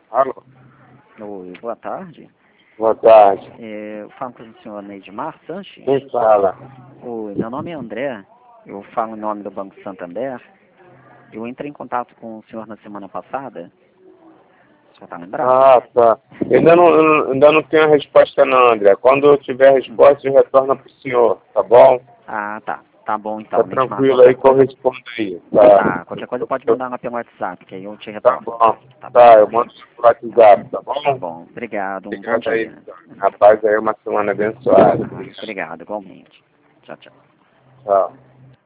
Alô? Oi, boa tarde. Boa tarde. Eu falo com o senhor Neidmar Sanches. Quem fala? Oi, meu nome é André. Eu falo em nome do Banco Santander. Eu entrei em contato com o senhor na semana passada. O senhor está lembrado? Ah, tá. Ainda não tenho a resposta não, André. Quando eu tiver a resposta, eu retorno para o senhor, tá bom? Ah, tá. Tá bom então, Tá Neidmar. tranquilo aí que eu respondo aí. Tá, qualquer coisa pode mandar lá pelo WhatsApp, que aí eu te Tá retorno. bom. Tá bom? Tá, eu mando no WhatsApp, tá bom? Tá bom. Obrigado. Um bom Obrigado aí. dia. Rapaz, aí uma semana abençoada. Obrigado, igualmente. Tchau, tchau. Tchau.